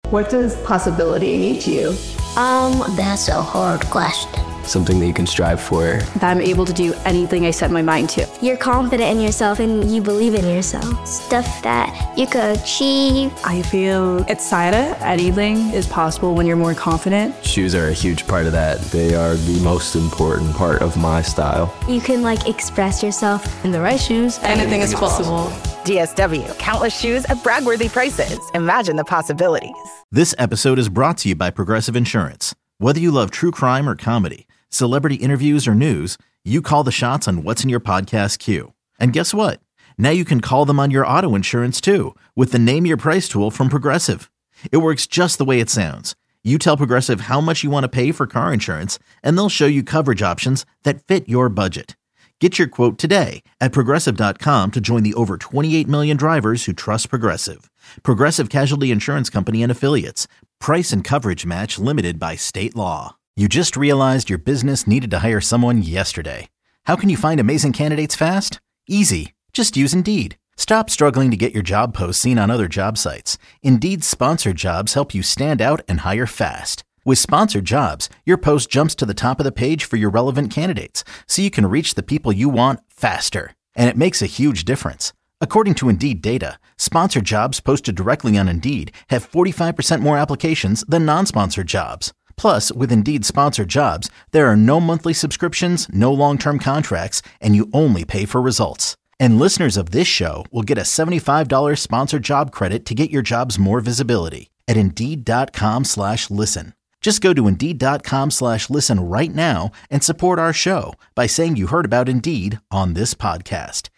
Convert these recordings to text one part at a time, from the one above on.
What does possibility mean to you? That's a hard question. Something that you can strive for. That I'm able to do anything I set my mind to. You're confident in yourself and you believe in yourself. Stuff that you could achieve. I feel excited. Anything is possible when you're more confident. Shoes are a huge part of that. They are the most important part of my style. You can express yourself. In the right shoes, anything is possible. DSW, countless shoes at brag-worthy prices. Imagine the possibilities. This episode is brought to you by Progressive Insurance. Whether you love true crime or comedy, celebrity interviews or news, you call the shots on what's in your podcast queue. And guess what? Now you can call them on your auto insurance too with the Name Your Price tool from Progressive. It works just the way it sounds. You tell Progressive how much you want to pay for car insurance, and they'll show you coverage options that fit your budget. Get your quote today at Progressive.com to join the over 28 million drivers who trust Progressive. Progressive Casualty Insurance Company and Affiliates. Price and coverage match limited by state law. You just realized your business needed to hire someone yesterday. How can you find amazing candidates fast? Easy. Just use Indeed. Stop struggling to get your job posts seen on other job sites. Indeed's sponsored jobs help you stand out and hire fast. With sponsored jobs, your post jumps to the top of the page for your relevant candidates, so you can reach the people you want faster. And it makes a huge difference. According to Indeed data, sponsored jobs posted directly on Indeed have 45% more applications than non-sponsored jobs. Plus, with Indeed sponsored jobs, there are no monthly subscriptions, no long-term contracts, and you only pay for results. And listeners of this show will get a $75 sponsored job credit to get your jobs more visibility at Indeed.com/listen. Just go to Indeed.com/listen right now and support our show by saying you heard about Indeed on this podcast.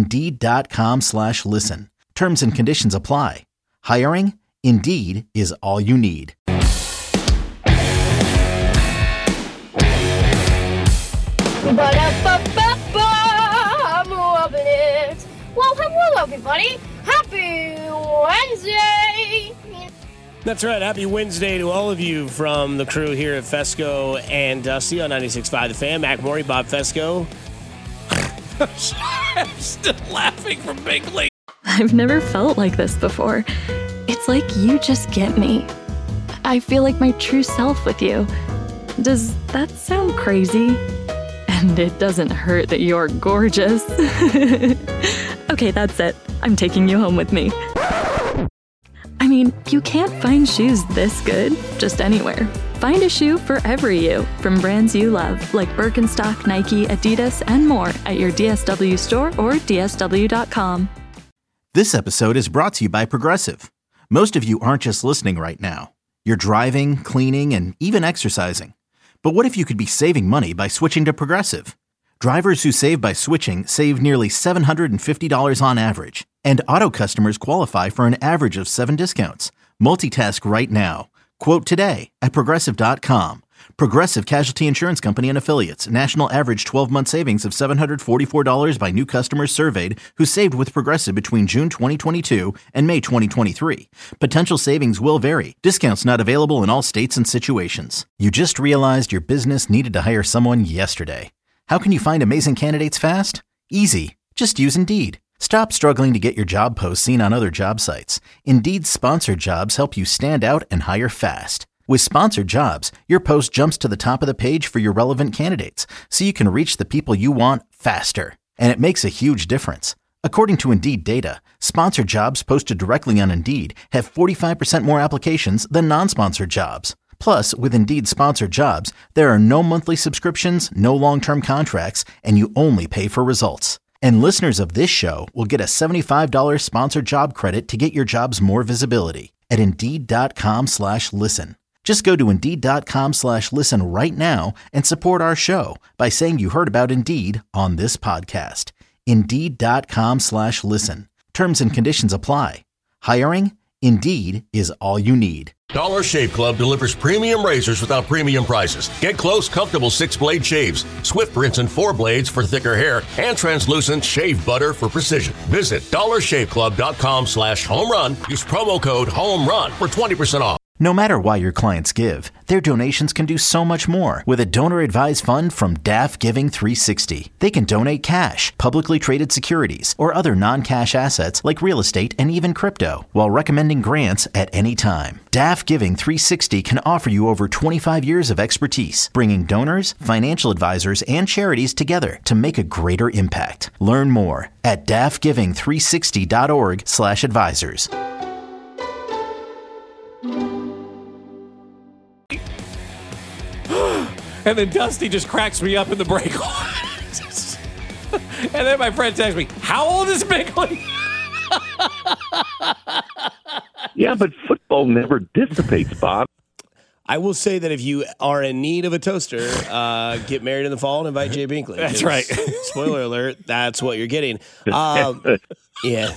Indeed.com/listen. Terms and conditions apply. Hiring? Indeed is all you need. I'm loving it. Well, hello, everybody. Happy Wednesday. That's right. Happy Wednesday to all of you from the crew here at Fesco and Dusty on 96.5 The Fan. Mac Morey, Bob Fesco. I'm still laughing from Big League. I've never felt like this before. It's like you just get me. I feel like my true self with you. Does that sound crazy? And it doesn't hurt that you're gorgeous. Okay, that's it. I'm taking you home with me. I mean, you can't find shoes this good just anywhere. Find a shoe for every you, from brands you love, like Birkenstock, Nike, Adidas, and more at your DSW store or DSW.com. This episode is brought to you by Progressive. Most of you aren't just listening right now. You're driving, cleaning, and even exercising. But what if you could be saving money by switching to Progressive? Drivers who save by switching save nearly $750 on average. And auto customers qualify for an average of 7 discounts. Multitask right now. Quote today at Progressive.com. Progressive Casualty Insurance Company and Affiliates. National average 12-month savings of $744 by new customers surveyed who saved with Progressive between June 2022 and May 2023. Potential savings will vary. Discounts not available in all states and situations. You just realized your business needed to hire someone yesterday. How can you find amazing candidates fast? Easy. Just use Indeed. Stop struggling to get your job posts seen on other job sites. Indeed's sponsored jobs help you stand out and hire fast. With sponsored jobs, your post jumps to the top of the page for your relevant candidates, so you can reach the people you want faster. And it makes a huge difference. According to Indeed data, sponsored jobs posted directly on Indeed have 45% more applications than non-sponsored jobs. Plus, with Indeed sponsored jobs, there are no monthly subscriptions, no long-term contracts, and you only pay for results. And listeners of this show will get a $75 sponsored job credit to get your jobs more visibility at Indeed.com/listen. Just go to Indeed.com/listen right now and support our show by saying you heard about Indeed on this podcast. Indeed.com/listen. Terms and conditions apply. Hiring? Indeed is all you need. Dollar Shave Club delivers premium razors without premium prices. Get close, comfortable 6-blade shaves, swift rinse and 4 blades for thicker hair, and translucent shave butter for precision. Visit dollarshaveclub.com/home run. Use promo code HOMERUN for 20% off. No matter why your clients give, their donations can do so much more with a donor-advised fund from DAF Giving 360. They can donate cash, publicly traded securities, or other non-cash assets like real estate and even crypto, while recommending grants at any time. DAF Giving 360 can offer you over 25 years of expertise, bringing donors, financial advisors, and charities together to make a greater impact. Learn more at dafgiving360.org/advisors. And then Dusty just cracks me up in the break. And then my friend texts me, how old is Binkley? Yeah, but football never dissipates, Bob. I will say that if you are in need of a toaster, get married in the fall and invite Jay Binkley. That's right. Spoiler alert, that's what you're getting. Yeah.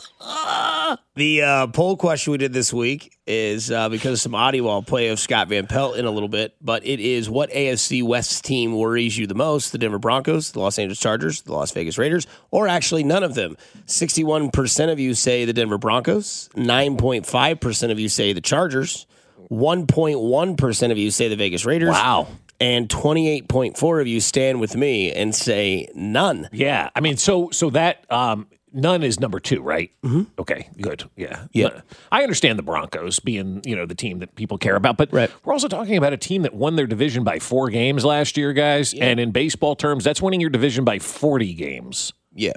The poll question we did this week is because of some audio, I'll play of Scott Van Pelt in a little bit, but it is what AFC West team worries you the most, the Denver Broncos, the Los Angeles Chargers, the Las Vegas Raiders, or actually none of them. 61% of you say the Denver Broncos, 9.5% of you say the Chargers, 1.1% of you say the Vegas Raiders. Wow. And 28.4% of you stand with me and say none. Yeah. I mean, so that none is number 2, right? Mm-hmm. Okay, good. Yeah. Yeah. I understand the Broncos being, the team that people care about, but right. We're also talking about a team that won their division by 4 games last year, guys. Yeah. And in baseball terms, that's winning your division by 40 games. Yeah.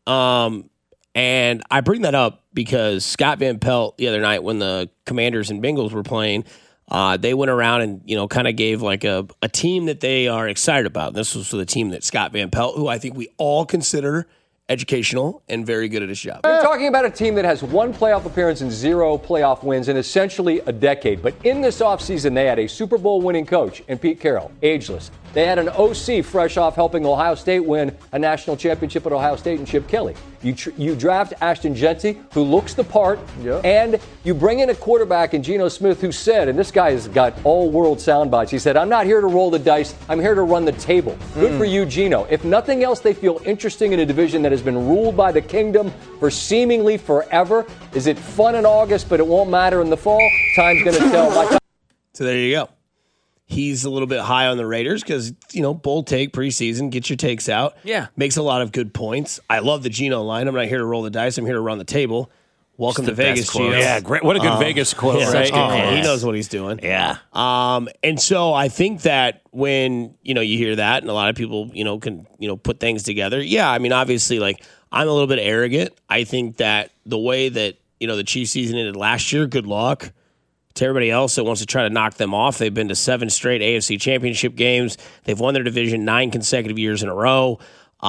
And I bring that up because Scott Van Pelt the other night when the Commanders and Bengals were playing, they went around and, kind of gave like a team that they are excited about. This was for the team that Scott Van Pelt, who I think we all consider educational and very good at his job. You're talking about a team that has 1 playoff appearance and 0 playoff wins in essentially a decade. But in this offseason, they had a Super Bowl winning coach in Pete Carroll, ageless. They had an OC fresh off helping Ohio State win a national championship at Ohio State and Chip Kelly. You draft Ashton Jeanty, who looks the part, and you bring in a quarterback in Geno Smith who said, and this guy has got all-world sound bites, he said, I'm not here to roll the dice, I'm here to run the table. Good for you, Geno. If nothing else, they feel interesting in a division that has been ruled by the kingdom for seemingly forever. Is it fun in August, but it won't matter in the fall? Time's going to tell. So there you go. He's a little bit high on the Raiders because, bold take preseason, get your takes out. Yeah. Makes a lot of good points. I love the Geno line. I'm not here to roll the dice. I'm here to run the table. Welcome to Vegas, Geno. Yeah, great. What a good Vegas quote, right? He knows what he's doing. Yeah. And so I think that when, you hear that and a lot of people, can, put things together. Yeah, I mean, obviously, I'm a little bit arrogant. I think that the way that, the Chiefs season ended last year, good luck to everybody else that wants to try to knock them off. They've been to 7 straight AFC championship games. They've won their division 9 consecutive years in a row.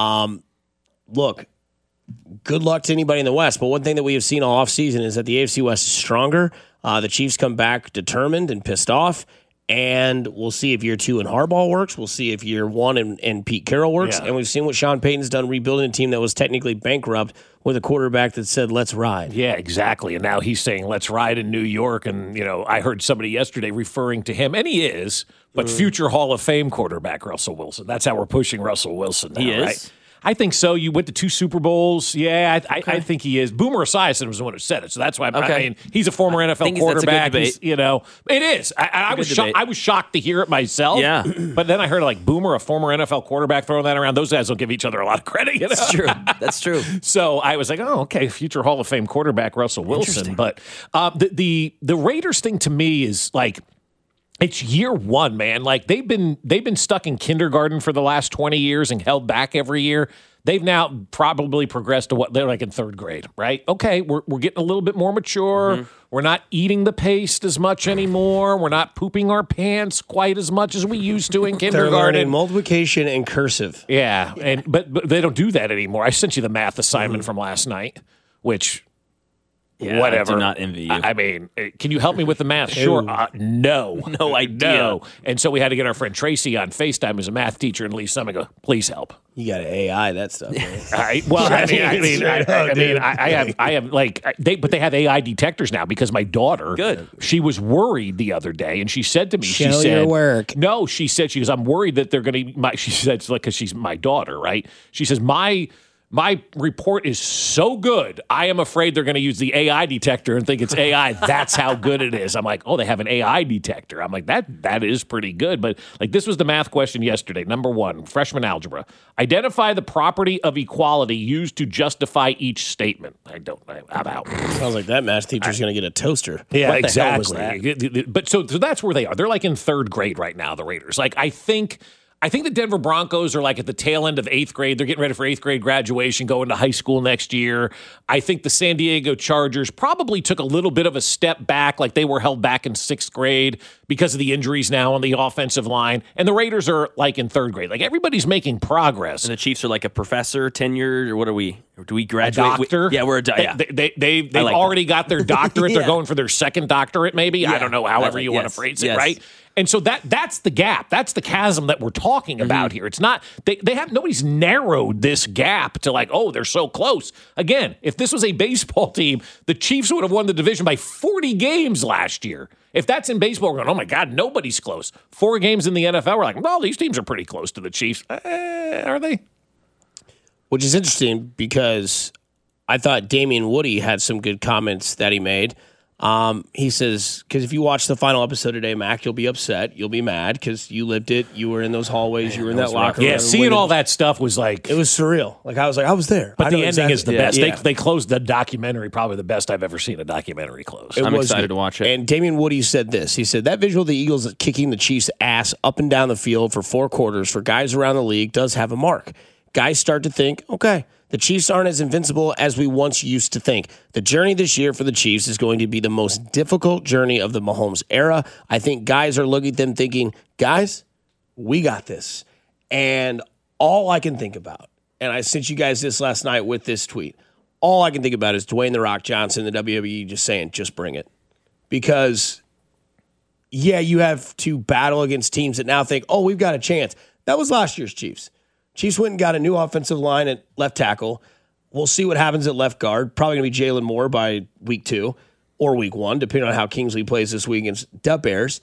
Look, good luck to anybody in the West. But one thing that we have seen all offseason is that the AFC West is stronger. The Chiefs come back determined and pissed off. And we'll see if year 2 in Harbaugh works. We'll see if year 1 in Pete Carroll works. Yeah. And we've seen what Sean Payton's done rebuilding a team that was technically bankrupt with a quarterback that said, let's ride. Yeah, exactly. And now he's saying, let's ride in New York. And, I heard somebody yesterday referring to him, and he is, but future Hall of Fame quarterback Russell Wilson. That's how we're pushing Russell Wilson now, he is? Right? I think so. You went to 2 Super Bowls. Yeah, I think he is. Boomer Esiason was the one who said it, so that's why. I mean, he's a former NFL quarterback. It is. I was shocked to hear it myself. Yeah, but then I heard Boomer, a former NFL quarterback, throwing that around. Those guys don't give each other a lot of credit. That's true. That's true. So I was like, oh, okay, future Hall of Fame quarterback Russell Wilson. But the Raiders thing to me is it's year 1, man. They've been stuck in kindergarten for the last 20 years and held back every year. They've now probably progressed to what they're like in 3rd grade, right? Okay, we're getting a little bit more mature. Mm-hmm. We're not eating the paste as much anymore. We're not pooping our pants quite as much as we used to in kindergarten. They're learning multiplication and cursive. Yeah, but they don't do that anymore. I sent you the math assignment from last night, which... Yeah, whatever. I do not envy you. I mean, can you help me with the math? Sure. No. No idea. No. And so we had to get our friend Tracy on FaceTime, who's a math teacher in Lee Summit. Go, please help. You got to AI that stuff. Man. All right. Well, but they have AI detectors now because my daughter, she was worried the other day, and she said to me, she said, your work. No, she goes, I'm worried that they're going to. She said, because she's my daughter, right? She says, my my report is so good, I am afraid they're going to use the AI detector and think it's AI. That's how good it is. I'm like, oh, they have an AI detector. I'm like, that is pretty good. But like, this was the math question yesterday. Number 1, freshman algebra. Identify the property of equality used to justify each statement. I'm out. Sounds like that math teacher's going to get a toaster. Yeah, what the hell was exactly. that? But so that's where they are. They're like in 3rd grade right now, the Raiders. Like, I think the Denver Broncos are like at the tail end of 8th grade. They're getting ready for 8th grade graduation, going to high school next year. I think the San Diego Chargers probably took a little bit of a step back, like they were held back in 6th grade because of the injuries now on the offensive line. And the Raiders are like in 3rd grade. Like, everybody's making progress. And the Chiefs are like a professor, tenured, or what are we? Or do we graduate? A doctor? We're a doctor. They've like already got their doctorate. Yeah. They're going for their 2nd doctorate, maybe. Yeah. I don't know, however you want to phrase it, right? And so that's the gap. That's the chasm that we're talking about here. It's not nobody's narrowed this gap to like, oh, they're so close. Again, if this was a baseball team, the Chiefs would have won the division by 40 games last year. If that's in baseball, we're going, oh my God, nobody's close. 4 games in the NFL, we're like, well, these teams are pretty close to the Chiefs. Are they? Which is interesting because I thought Damian Woody had some good comments that he made. He says, because if you watch the final episode today, Mac, you'll be upset. You'll be mad because you lived it. You were in those hallways. You were in that locker room. Yeah, seeing all that stuff was like... It was surreal. Like, I was there. But the ending is the best. Yeah. They closed the documentary, probably the best I've ever seen a documentary close. I'm excited to watch it. And Damian Woody said this. He said, that visual of the Eagles kicking the Chiefs' ass up and down the field for 4 quarters for guys around the league does have a mark. Guys start to think, okay, the Chiefs aren't as invincible as we once used to think. The journey this year for the Chiefs is going to be the most difficult journey of the Mahomes era. I think guys are looking at them thinking, guys, we got this. And all I can think about, and I sent you guys this last night with this tweet, all I can think about is Dwayne "The Rock" Johnson, the WWE, just saying, just bring it. Because, yeah, you have to battle against teams that now think, oh, we've got a chance. That was last year's Chiefs. Chiefs went and got a new offensive line at left tackle. We'll see what happens at left guard. Probably going to be Jalen Moore by week 2 or week 1, depending on how Kingsley plays this week against the Bears.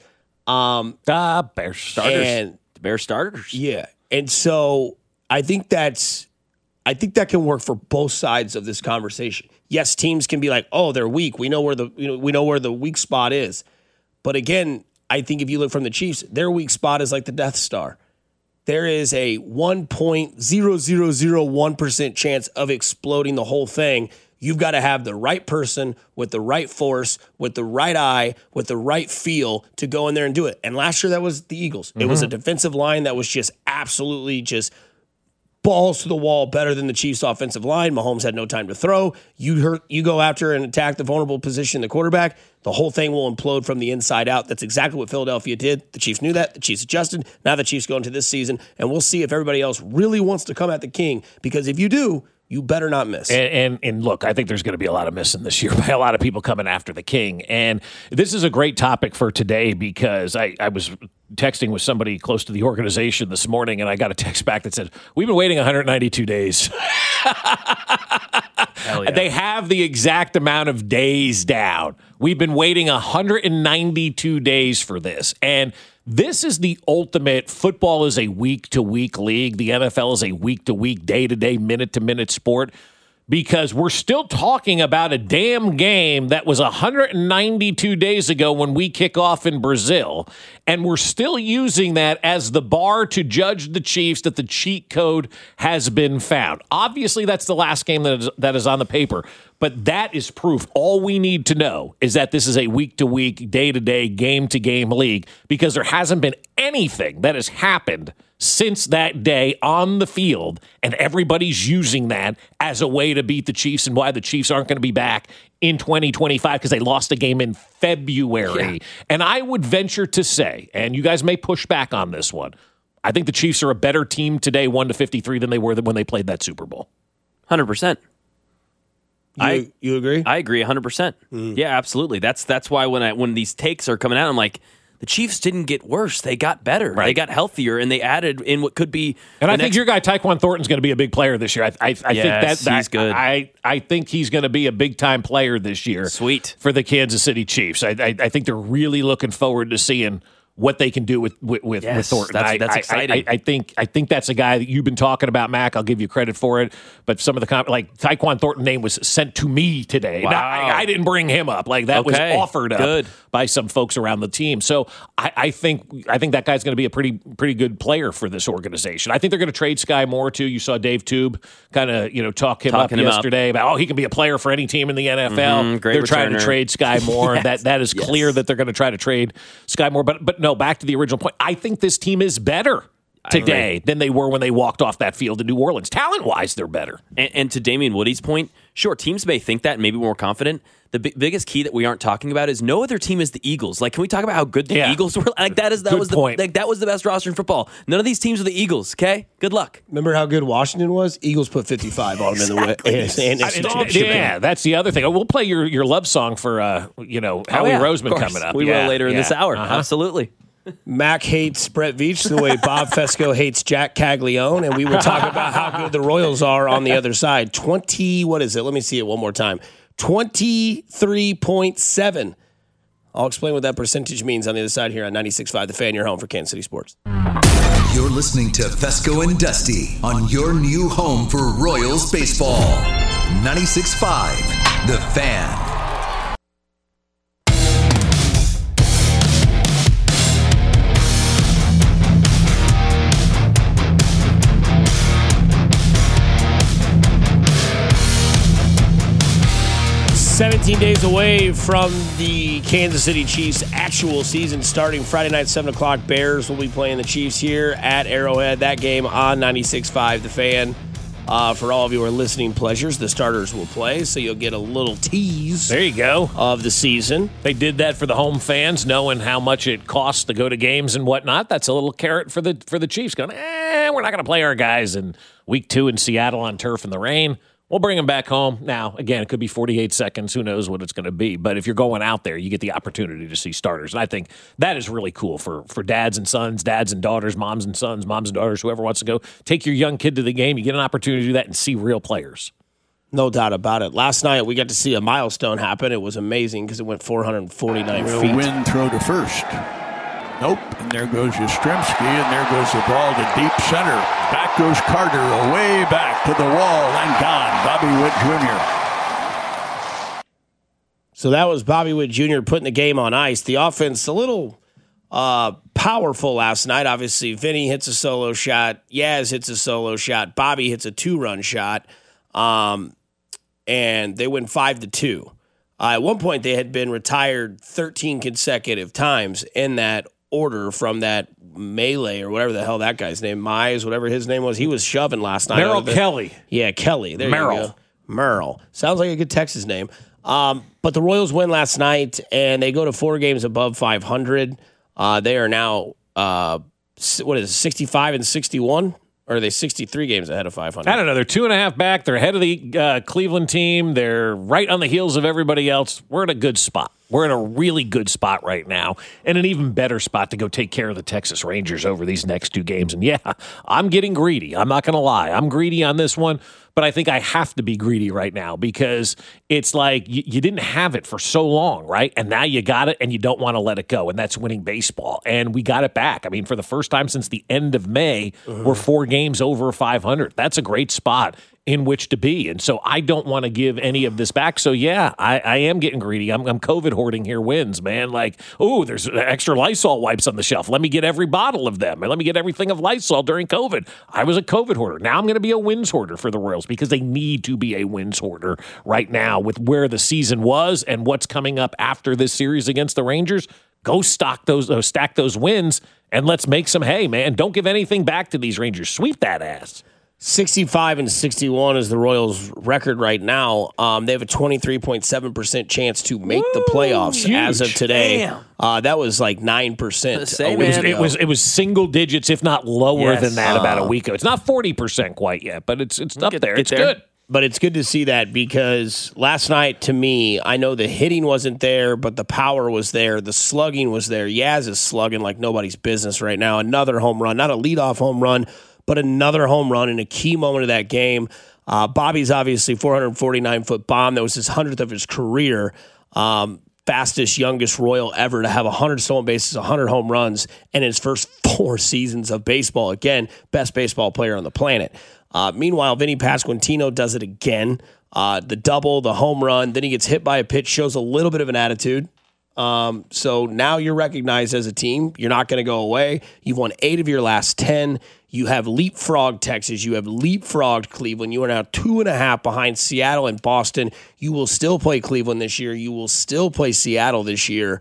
The Bears starters. And the Bears starters. Yeah. And so I think that can work for both sides of this conversation. Yes, teams can be like, oh, they're weak. We know where the weak spot is. But again, I think if you look from the Chiefs, their weak spot is like the Death Star. There is a 1.0001% chance of exploding the whole thing. You've got to have the right person with the right force, with the right eye, with the right feel to go in there and do it. And last year, that was the Eagles. It was a defensive line that was just absolutely just balls to the wall better than the Chiefs' offensive line. Mahomes had no time to throw. You go after and attack the vulnerable position, the quarterback. The whole thing will implode from the inside out. That's exactly what Philadelphia did. The Chiefs knew that. The Chiefs adjusted. Now the Chiefs go into this season, and we'll see if everybody else really wants to come at the King. Because if you do, you better not miss. And look, I think there's going to be a lot of missing this year by a lot of people coming after the King. And this is a great topic for today because I was texting with somebody close to the organization this morning, and I got a text back that said, we've been waiting 192 days. Hell yeah. They have the exact amount of days down. We've been waiting 192 days for this. And this is the ultimate. Football is a week-to-week league. The NFL is a week-to-week, day-to-day, minute-to-minute sport because we're still talking about a damn game that was 192 days ago when we kick off in Brazil, and we're still using that as the bar to judge the Chiefs that the cheat code has been found. Obviously, that's the last game that is on the paper, but that is proof. All we need to know is that this is a week-to-week, day-to-day, game-to-game league because there hasn't been anything that has happened since that day on the field, and everybody's using that as a way to beat the Chiefs and why the Chiefs aren't going to be back in 2025 because they lost a game in February. Yeah. And I would venture to say, and you guys may push back on this one, I think the Chiefs are a better team today, 1-53, than they were when they played that Super Bowl. 100%. You agree? I agree 100%. Yeah, absolutely. That's why when these takes are coming out, I'm like, the Chiefs didn't get worse. They got better. Right. They got healthier, and they added in what could be. And I think your guy Tyquan Thornton's going to be a big player this year. I think he's good. I think he's going to be a big-time player this year. Sweet. For the Kansas City Chiefs. I think they're really looking forward to seeing what they can do with Thornton. That's exciting. I think that's a guy that you've been talking about, Mac. I'll give you credit for it. But some of the like Tyquan Thornton's name was sent to me today. Wow. Now, I didn't bring him up. Like that was offered up by some folks around the team. So I think that guy's going to be a pretty good player for this organization. I think they're going to trade Sky Moore too. You saw Dave Tube kind of talk him up yesterday about he can be a player for any team in the NFL. Great they're returner. trying to trade Sky Moore. That is clear that they're going to try to trade Sky Moore. But no, back to the original point. I think this team is better today than they were when they walked off that field in New Orleans. Talent-wise, they're better. And to Damian Woody's point, sure, teams may think that and maybe more confident. The biggest key that we aren't talking about is no other team is the Eagles. Like, can we talk about how good the Eagles were? Like that was the best roster in football. None of these teams are the Eagles. Okay, good luck. Remember how good Washington was? Eagles put 55 on them in the Yeah, that's the other thing. We'll play your love song for Howie Roseman coming up. We will later in this hour. Absolutely. Mac hates Brett Veach the way Bob Fesco hates Jack Caglione, and we will talk about how good the Royals are on the other side. 20, what is it? Let me see it one more time. 23.7. I'll explain what that percentage means on the other side here on 96.5 The Fan, your home for Kansas City sports. You're listening to Fesco and Dusty on your new home for Royals baseball. 96.5 The Fan. 17 days away from the Kansas City Chiefs actual season starting Friday night, 7 o'clock. Bears will be playing the Chiefs here at Arrowhead. That game on 96.5 The Fan. For all of you who are listening pleasures, the starters will play, so you'll get a little tease. There you go. Of the season. They did that for the home fans, knowing how much it costs to go to games and whatnot. That's a little carrot for the Chiefs going, we're not going to play our guys in week 2 in Seattle on turf in the rain. We'll bring them back home. Now, again, it could be 48 seconds. Who knows what it's going to be. But if you're going out there, you get the opportunity to see starters. And I think that is really cool for dads and sons, dads and daughters, moms and sons, moms and daughters, whoever wants to go. Take your young kid to the game. You get an opportunity to do that and see real players. No doubt about it. Last night, we got to see a milestone happen. It was amazing because it went 449 feet. Win throw to first. Nope. And there goes Yastrzemski, and there goes the ball to deep center. Back goes Carter, away back to the wall, and gone. Bobby Witt Jr. So that was Bobby Witt Jr. putting the game on ice. The offense a little powerful last night. Obviously, Vinny hits a solo shot. Yaz hits a solo shot. Bobby hits a 2-run shot. And they win 5-2. At one point, they had been retired 13 consecutive times in that order from that melee or whatever the hell that guy's name, Mize, whatever his name was. He was shoving last night. Merrill Kelly. Yeah, Kelly. There you go. Merrill. Sounds like a good Texas name. But the Royals win last night, and they go to 4 games above 500. They are now, 65 and 61? Or are they 63 games ahead of 500? I don't know. They're 2.5 back. They're ahead of the Cleveland team. They're right on the heels of everybody else. We're in a good spot. We're in a really good spot right now, and an even better spot to go take care of the Texas Rangers over these next 2 games. And yeah, I'm getting greedy. I'm not going to lie. I'm greedy on this one, but I think I have to be greedy right now because it's like you didn't have it for so long, right? And now you got it, and you don't want to let it go, and that's winning baseball. And we got it back. I mean, for the first time since the end of May, we're 4 games over 500. That's a great spot in which to be. And so I don't want to give any of this back. So yeah, I am getting greedy. I'm COVID hoarding here wins, man. Like, oh, there's extra Lysol wipes on the shelf. Let me get every bottle of them. And let me get everything of Lysol during COVID. I was a COVID hoarder. Now I'm going to be a wins hoarder for the Royals because they need to be a wins hoarder right now with where the season was and what's coming up after this series against the Rangers. Go stack those wins and let's make some hay, man. Don't give anything back to these Rangers. Sweep that ass. 65 and 61 is the Royals' record right now. They have a 23.7% chance to make the playoffs as of today. That was like 9%. It was single digits, if not lower than that, about a week ago. It's not 40% quite yet, but it's up there. It's good. But it's good to see that because last night, to me, I know the hitting wasn't there, but the power was there. The slugging was there. Yaz is slugging like nobody's business right now. Another home run, not a leadoff home run, but another home run in a key moment of that game. Bobby's obviously 449-foot bomb. That was his 100th of his career. fastest, youngest Royal ever to have 100 stolen bases, 100 home runs in his first 4 seasons of baseball. Again, best baseball player on the planet. Meanwhile, Vinny Pasquantino does it again. The double, the home run, then he gets hit by a pitch, shows a little bit of an attitude. So now you're recognized as a team. You're not going to go away. You've won 8 of your last 10. You have leapfrogged Texas. You have leapfrogged Cleveland. You are now 2.5 behind Seattle and Boston. You will still play Cleveland this year. You will still play Seattle this year.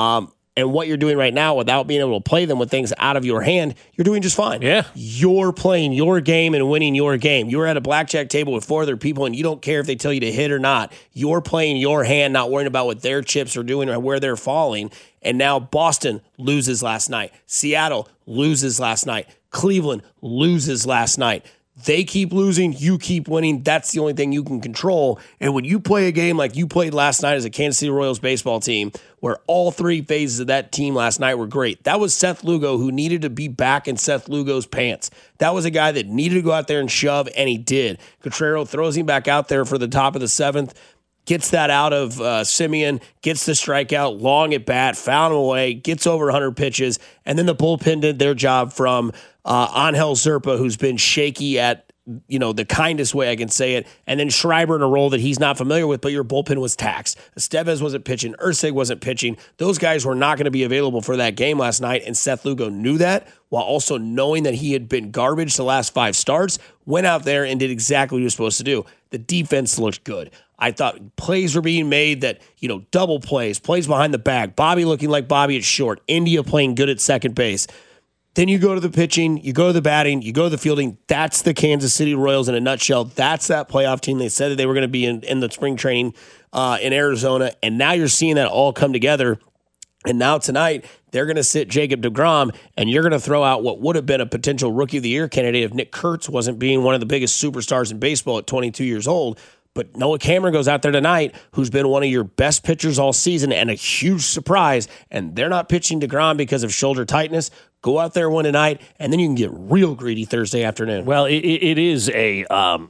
And what you're doing right now without being able to play them with things out of your hand, you're doing just fine. Yeah. You're playing your game and winning your game. You're at a blackjack table with 4 other people, and you don't care if they tell you to hit or not. You're playing your hand, not worrying about what their chips are doing or where they're falling. And now Boston loses last night. Seattle loses last night. Cleveland loses last night. They keep losing, you keep winning. That's the only thing you can control. And when you play a game like you played last night as a Kansas City Royals baseball team, where all 3 phases of that team last night were great, that was Seth Lugo, who needed to be back in Seth Lugo's pants. That was a guy that needed to go out there and shove, and he did. Cotrero throws him back out there for the top of the 7th, gets that out of Simeon, gets the strikeout, long at bat, found him away, gets over 100 pitches, and then the bullpen did their job from Angel Zerpa, who's been shaky at the kindest way I can say it, and then Schreiber in a role that he's not familiar with, but your bullpen was taxed. Estevez wasn't pitching. Ursig wasn't pitching. Those guys were not going to be available for that game last night, and Seth Lugo knew that, while also knowing that he had been garbage the last 5 starts, went out there and did exactly what he was supposed to do. The defense looked good. I thought plays were being made that, double plays behind the bag, Bobby looking like Bobby at short, India playing good at second base. Then you go to the pitching, you go to the batting, you go to the fielding. That's the Kansas City Royals in a nutshell. That's that playoff team they said that they were going to be in the spring training in Arizona. And now you're seeing that all come together. And now tonight, they're going to sit Jacob deGrom, and you're going to throw out what would have been a potential Rookie of the Year candidate if Nick Kurtz wasn't being one of the biggest superstars in baseball at 22 years old. But Noah Cameron goes out there tonight, who's been one of your best pitchers all season and a huge surprise, and they're not pitching deGrom because of shoulder tightness. Go out there, win tonight, and then you can get real greedy Thursday afternoon. Well, it is a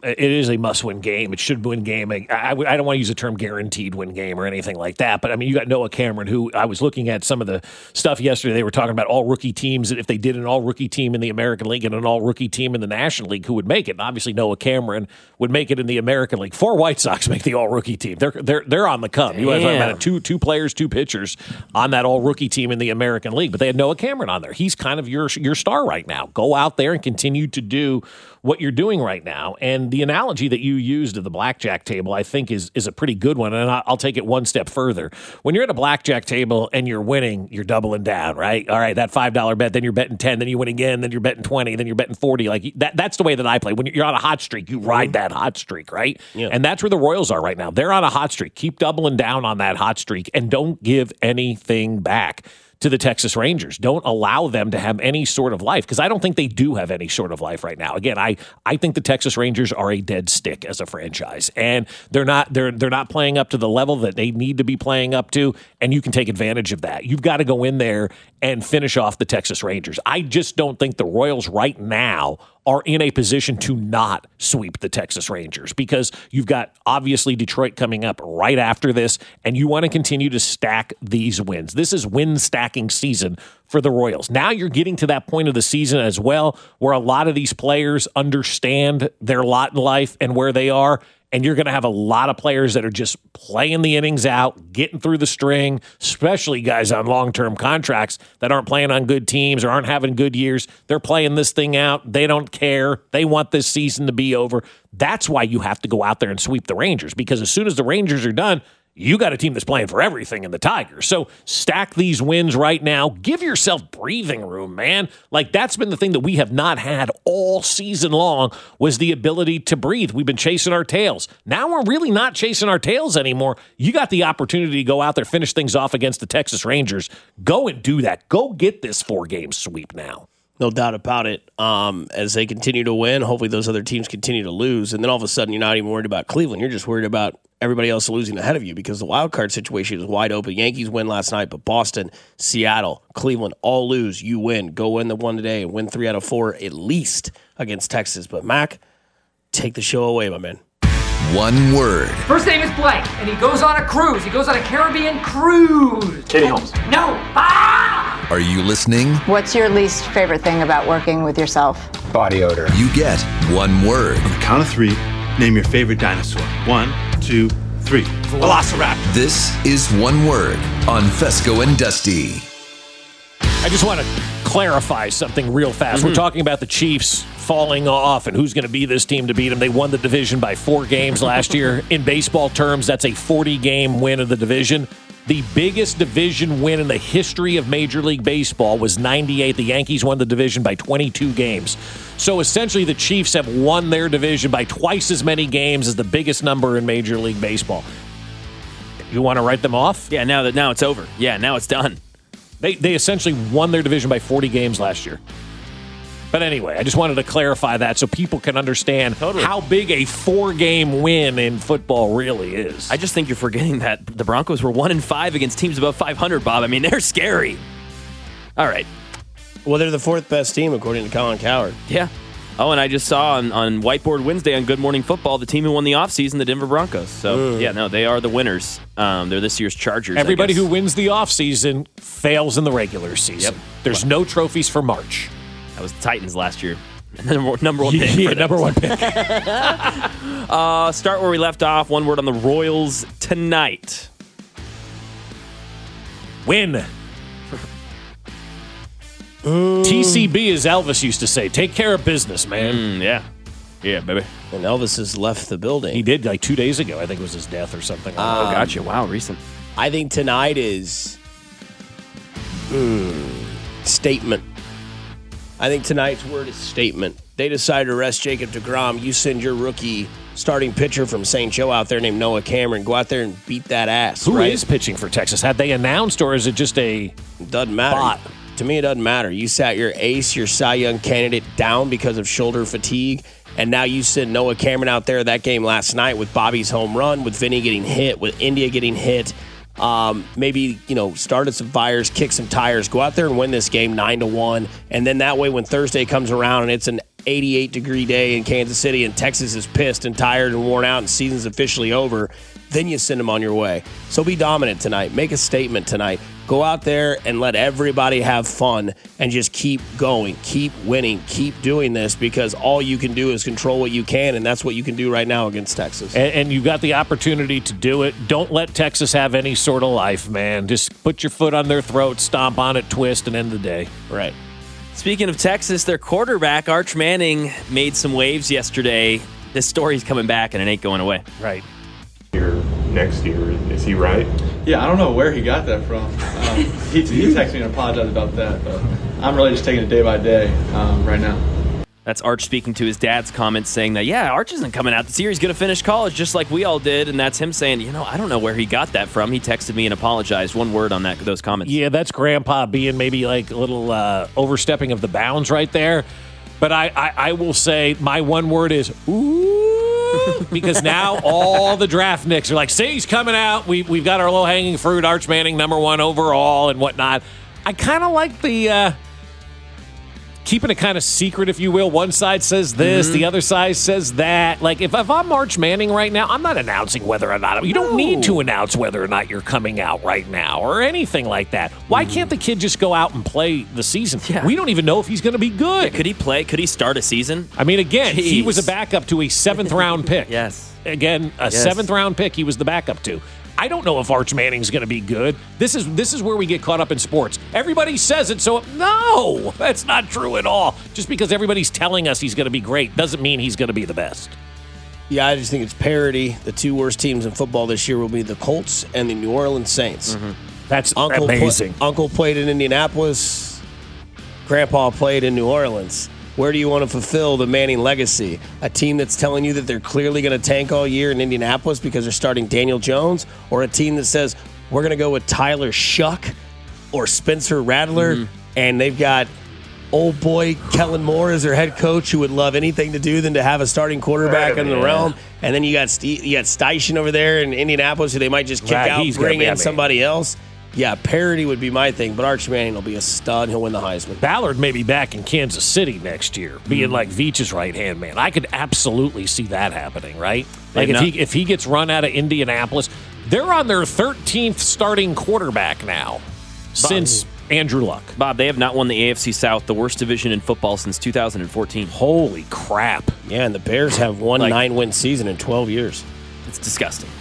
must-win game. It should win game. I don't want to use the term guaranteed win game or anything like that, but I mean, you got Noah Cameron, who I was looking at some of the stuff yesterday. They were talking about all rookie teams, and if they did an all rookie team in the American League and an all rookie team in the National League, who would make it? And obviously, Noah Cameron would make it in the American League. 4 White Sox make the all rookie team. They're on the come. You guys talking about two players, 2 pitchers on that all rookie team in the American League, but they had Noah Cameron on there. He's kind of your star right now. Go out there and continue to do what you're doing right now. And the analogy that you used of the blackjack table, I think, is a pretty good one. And I'll take it one step further. When you're at a blackjack table and you're winning, you're doubling down, right? All right, that $5 bet, then you're betting 10, then you win again, then you're betting 20, then you're betting 40. Like that's the way that I play. When you're on a hot streak, you ride that hot streak, right? Yeah. And that's where the Royals are right now. They're on a hot streak. Keep doubling down on that hot streak and don't give anything back to the Texas Rangers. Don't allow them to have any sort of life, because I don't think they do have any sort of life right now. Again, I think the Texas Rangers are a dead stick as a franchise, and they're not playing up to the level that they need to be playing up to, and you can take advantage of that. You've got to go in there and finish off the Texas Rangers. I just don't think the Royals right now are in a position to not sweep the Texas Rangers, because you've got obviously Detroit coming up right after this, and you want to continue to stack these wins. This is win stacking season for the Royals. Now you're getting to that point of the season as well where a lot of these players understand their lot in life and where they are. And you're going to have a lot of players that are just playing the innings out, getting through the string, especially guys on long-term contracts that aren't playing on good teams or aren't having good years. They're playing this thing out. They don't care. They want this season to be over. That's why you have to go out there and sweep the Rangers, because as soon as the Rangers are done, you got a team that's playing for everything in the Tigers. So stack these wins right now. Give yourself breathing room, man. Like, that's been the thing that we have not had all season long, was the ability to breathe. We've been chasing our tails. Now we're really not chasing our tails anymore. You got the opportunity to go out there, finish things off against the Texas Rangers. Go and do that. Go get this 4-game sweep now. No doubt about it. As they continue to win, hopefully those other teams continue to lose. And then all of a sudden, you're not even worried about Cleveland. You're just worried about everybody else losing ahead of you, because the wild card situation is wide open. Yankees win last night, but Boston, Seattle, Cleveland all lose. You win. Go win the one today and win 3 out of 4 at least against Texas. But Mac, take the show away, my man. one word. First name is blank, and he goes on a cruise. He goes on a Caribbean cruise. Katie Holmes. No. Ah! Are you listening? What's your least favorite thing about working with yourself? Body odor. You get one word. On the count of 3, name your favorite dinosaur. 1, 2, 3. Velociraptor. This is one word on Fesco and Dusty. I just want to clarify something real fast. We're talking about the Chiefs falling off and who's going to be this team to beat them. They won the division by 4 games last year. In baseball terms, that's a 40-game win of the division. The biggest division win in the history of Major League Baseball was 98. The Yankees won the division by 22 games. So essentially, the Chiefs have won their division by twice as many games as the biggest number in Major League Baseball. You want to write them off? Yeah, now it's over. Yeah, now it's done. They essentially won their division by 40 games last year. But anyway, I just wanted to clarify that so people can understand how big a 4-game win in football really is. I just think you're forgetting that the Broncos were 1-5 against teams above 500, Bob. I mean, they're scary. All right. Well, they're the 4th best team, according to Colin Cowherd. Yeah. Oh, and I just saw on Whiteboard Wednesday on Good Morning Football, the team who won the offseason, the Denver Broncos. So, yeah, no, they are the winners. They're this year's Chargers. Everybody who wins the offseason fails in the season. Yep. There's no trophies for March. That was the Titans last year. Number one pick. Yeah, number one pick. Start where we left off. One word on the Royals tonight. Win. TCB, as Elvis used to say. Take care of business, man. Yeah. Yeah, baby. And Elvis has left the building. He did like 2 days ago. I think it was his death or something. Oh, gotcha. Wow, recent. I think tonight is statement. I think tonight's word is statement. They decided to rest Jacob deGrom. You send your rookie starting pitcher from St. Joe out there named Noah Cameron. Go out there and beat that ass. Who is pitching for Texas? Had they announced, or is it just a doesn't matter. Bot? To me, it doesn't matter. You sat your ace, your Cy Young candidate down because of shoulder fatigue, and now you send Noah Cameron out there that game last night with Bobby's home run, with Vinny getting hit, with India getting hit. Maybe, started some fires, kick some tires, go out there and win this game 9-1. And then that way, when Thursday comes around and it's an 88-degree day in Kansas City and Texas is pissed and tired and worn out and season's officially over, then you send them on your way. So be dominant tonight. Make a statement tonight. Go out there and let everybody have fun and just keep going, keep winning, keep doing this, because all you can do is control what you can, and that's what you can do right now against Texas. And you got the opportunity to do it. Don't let Texas have any sort of life, man. Just put your foot on their throat, stomp on it, twist, and end the day. Right. Speaking of Texas, their quarterback, Arch Manning, made some waves yesterday. This story's coming back, and it ain't going away. Right. Next year, is he right? Yeah, I don't know where he got that from. He texted me and apologized about that, but I'm really just taking it day by day right now. That's Arch speaking to his dad's comments saying that, yeah, Arch isn't coming out this year. He's going to finish college just like we all did. And that's him saying, I don't know where he got that from. He texted me and apologized. One word on those comments. Yeah, that's Grandpa being maybe like a little overstepping of the bounds right there. But I will say my one word is, ooh. Because now all the draft nicks are like, see, he's coming out. We've got our low-hanging fruit, Arch Manning, #1 overall and whatnot. I kind of like the keeping it kind of secret, if you will. One side says this, the other side says that. Like, if I'm Arch Manning right now, I'm not announcing whether or not. You don't need to announce whether or not you're coming out right now or anything like that. Why can't the kid just go out and play the season? Yeah. We don't even know if he's going to be good. Yeah, could he play? Could he start a season? I mean, again, he was a backup to a 7th-round pick. Yes. Again, a 7th-round pick he was the backup to. I don't know if Arch Manning's going to be good. This is where we get caught up in sports. Everybody says it, so no, that's not true at all. Just because everybody's telling us he's going to be great doesn't mean he's going to be the best. Yeah, I just think it's parity. The 2 worst teams in football this year will be the Colts and the New Orleans Saints. That's amazing. Uncle played in Indianapolis. Grandpa played in New Orleans. Where do you want to fulfill the Manning legacy? A team that's telling you that they're clearly going to tank all year in Indianapolis because they're starting Daniel Jones? Or a team that says, we're going to go with Tyler Shuck or Spencer Rattler, and they've got old boy Kellen Moore as their head coach, who would love anything to do than to have a starting quarterback in the realm. And then you got Steichen over there in Indianapolis, who they might just kick out and bring in somebody else. Yeah, parity would be my thing, but Archie Manning will be a stud. He'll win the Heisman. Ballard may be back in Kansas City next year, being like Veach's right-hand man. I could absolutely see that happening, right? Like if he gets run out of Indianapolis, they're on their 13th starting quarterback now since Andrew Luck. Bob, they have not won the AFC South, the worst division in football since 2014. Holy crap. Yeah, and the Bears have won 9-win season in 12 years. It's disgusting.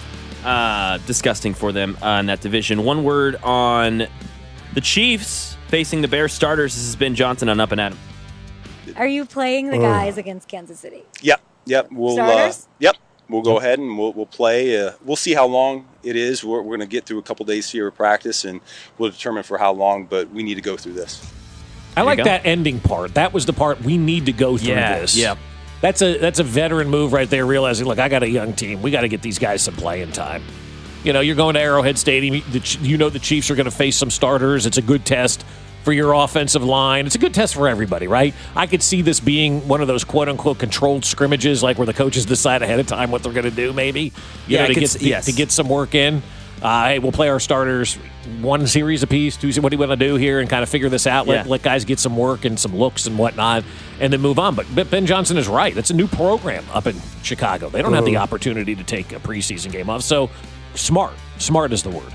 Disgusting for them in that division. One word on the Chiefs facing the Bears starters. This has been Johnson on Up and At 'Em. Are you playing the guys against Kansas City? Yep. We'll We'll go ahead and we'll play. We'll see how long it is. We're going to get through a couple days here of practice, and we'll determine for how long. But we need to go through this. I like that ending part. That was the part we need to go through this. Yeah. That's a veteran move right there, realizing, look, I got a young team. We got to get these guys some playing time. You know, you're going to Arrowhead Stadium. You know the Chiefs are going to face some starters. It's a good test for your offensive line. It's a good test for everybody, right? I could see this being one of those quote-unquote controlled scrimmages, like where the coaches decide ahead of time what they're going to do, maybe. To get some work in. Hey, we'll play our starters one series apiece, Tuesday. What do you want to do here, and kind of figure this out? Let guys get some work and some looks and whatnot, and then move on. But Ben Johnson is right. It's a new program up in Chicago. They don't have the opportunity to take a preseason game off. So smart. Smart is the word.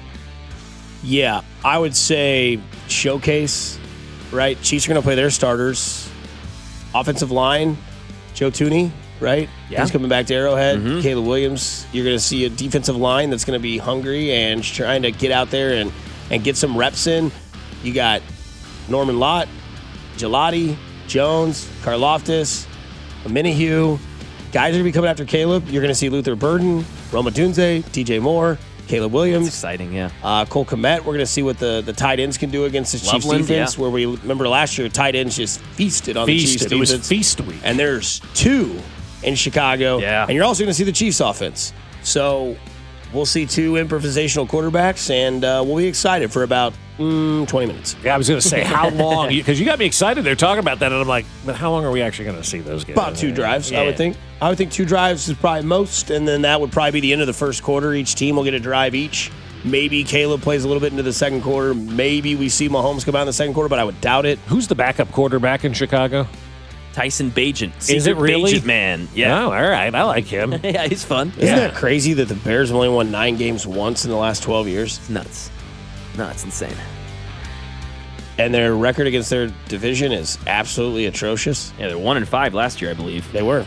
Yeah, I would say showcase, right? Chiefs are going to play their starters. Offensive line, Joe Thuney, right? Yeah. He's coming back to Arrowhead. Caleb Williams. You're going to see a defensive line that's going to be hungry and trying to get out there and get some reps in. You got Norman Lott, Gelati, Jones, Karlaftis, Minihue. Guys are going to be coming after Caleb. You're going to see Luther Burden, Roma Dunze, DJ Moore, Caleb Williams. That's exciting, yeah. Cole Kmet. We're going to see what the tight ends can do against the Chiefs defense, where we remember last year tight ends just feasted on the Chiefs defense. It was feast week. And there's two in Chicago. Yeah. And you're also going to see the Chiefs offense. So we'll see two improvisational quarterbacks, and we'll be excited for about 20 minutes. Yeah, I was going to say, how long? Because you got me excited. They're talking about that, and I'm like, but how long are we actually going to see those games? About 2 drives, I would think. I would think 2 drives is probably most, and then that would probably be the end of the first quarter. Each team will get a drive each. Maybe Caleb plays a little bit into the second quarter. Maybe we see Mahomes come out in the second quarter, but I would doubt it. Who's the backup quarterback in Chicago? Tyson Bagent. Is it really? Bagent man. Yeah. Oh, all right. I like him. Yeah, he's fun. Isn't that crazy that the Bears have only won 9 games once in the last 12 years? It's nuts. No, it's insane. And their record against their division is absolutely atrocious. Yeah, they're 1-5 last year, I believe. They were.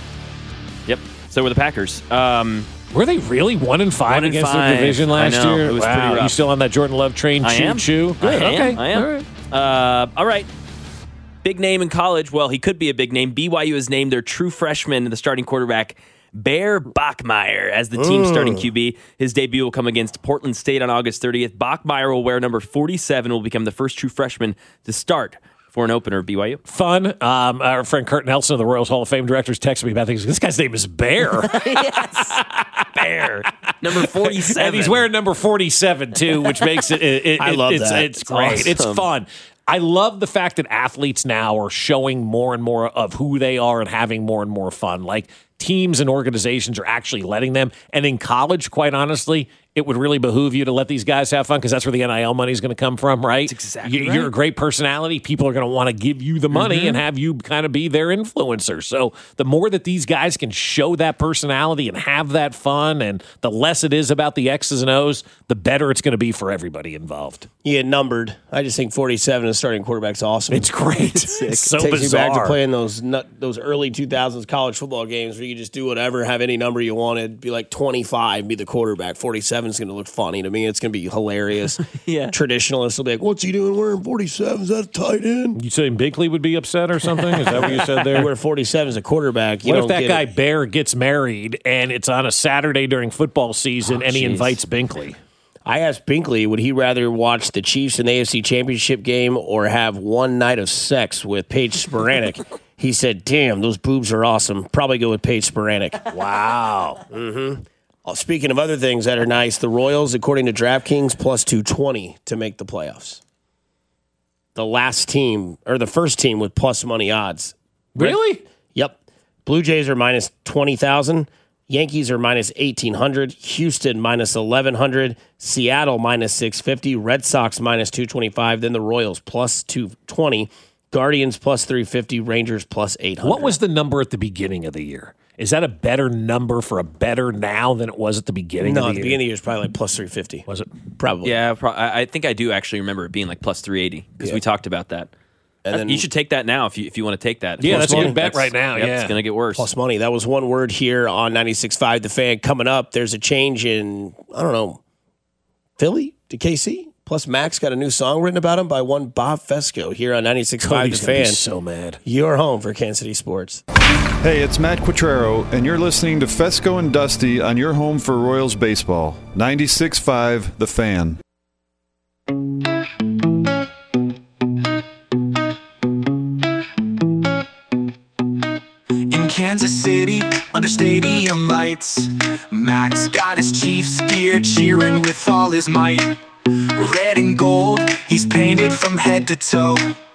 Yep. So were the Packers. Were they really 1-5 against their division last year? It was pretty rough. You still on that Jordan Love train? I am. Choo-choo? Good. I am. All right. Big name in college. Well, he could be a big name. BYU has named their true freshman and the starting quarterback, Bear Bachmeier, as the team's starting QB. His debut will come against Portland State on August 30th. Bachmeier will wear number 47 and will become the first true freshman to start for an opener of BYU. Fun. Our friend Kurt Nelson of the Royals Hall of Fame directors texted me about things. This guy's name is Bear. Yes. Bear. Number 47. And he's wearing number 47, too, which makes it I love that. It's great. Awesome. It's fun. I love the fact that athletes now are showing more and more of who they are and having more and more fun. Like, teams and organizations are actually letting them. And in college, quite honestly, it would really behoove you to let these guys have fun because that's where the NIL money is going to come from, right? That's exactly right. You're a great personality. People are going to want to give you the money and have you kind of be their influencer. So the more that these guys can show that personality and have that fun, and the less it is about the X's and O's, the better it's going to be for everybody involved. Yeah, numbered. I just think 47 as starting quarterback's awesome. It's great. It's so Takes bizarre. you back to playing those early 2000s college football games where you could just do whatever, have any number you wanted, be like 25, be the quarterback. 47 is going to look funny to me. It's going to be hilarious. Yeah. Traditionalists will be like, what's he doing wearing 47? Is that a tight end? You saying Binkley would be upset or something? Is that what you said there? Where 47 is a quarterback. What if that guy Bear gets married and it's on a Saturday during football season and he invites Binkley? I asked Binkley, would he rather watch the Chiefs in the AFC Championship game or have one night of sex with Paige Spiranek? He said, damn, those boobs are awesome. Probably go with Paige Spiranek. Wow. Mm-hmm. Speaking of other things that are nice, the Royals, according to DraftKings, plus 220 to make the playoffs. The last team, or the first team with plus money odds. Really? Yep. Blue Jays are minus 20,000. Yankees are minus 1,800. Houston minus 1,100. Seattle minus 650. Red Sox minus 225. Then the Royals plus 220. Guardians plus 350. Rangers plus 800. What was the number at the beginning of the year? Is that a better number for a better now than it was at the beginning of the year? No, at the beginning of the year is probably like plus 350. Was it? Probably. Yeah, I think I do actually remember it being like plus 380 because we talked about that. And then you should take that now if you want to take that. Yeah, that's a good bet right now. It's going to get worse. Plus money. That was one word here on 96.5 The Fan. Coming up, there's a change in, I don't know, Philly to KC? Plus, Max got a new song written about him by one Bob Fesco here on 96.5 The Fan. Be so mad. You're home for Kansas City Sports. Hey, it's Matt Quattrero, and you're listening to Fesco and Dusty on your home for Royals baseball. 96.5 The Fan. In Kansas City, under stadium lights, Max got his Chiefs gear cheering with all his might. Red and gold, he's painted from head to toe.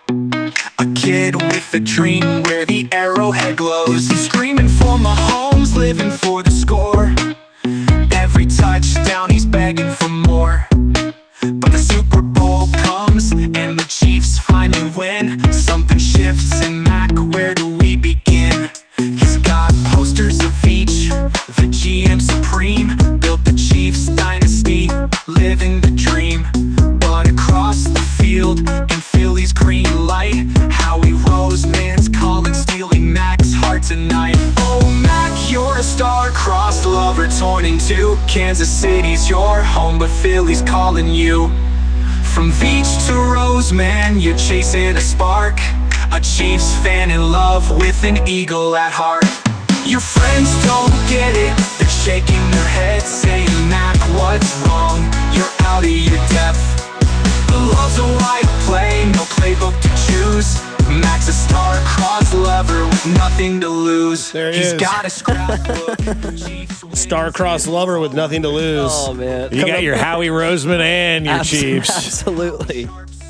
A kid with a dream where the arrowhead glows. He's screaming for Mahomes, living for the score. Every touchdown, he's begging for more. But the Super Bowl comes, and the Chiefs finally win. Something shifts in Mac, where do we begin? He's got posters of each, the GM Supreme. Built the Chiefs dynasty, living the dream. But across the field, in Philly's green light, Howie Roseman's calling, stealing Mac's heart tonight. Oh Mac, you're a star-crossed lover, torn in two. Kansas City's your home, but Philly's calling you. From Veach to Roseman, you're chasing a spark. A Chiefs fan in love with an eagle at heart. Your friends don't get it, they're shaking their heads, saying, Mac, what's wrong? You're out of your depth. The love's a wide play, no playbook to choose. Mac's a star-crossed lover with nothing to lose. There he He's is. got a scrapbook. Star-crossed lover with nothing to lose. Oh, man. You got your Howie Roseman and your Chiefs. Absolutely.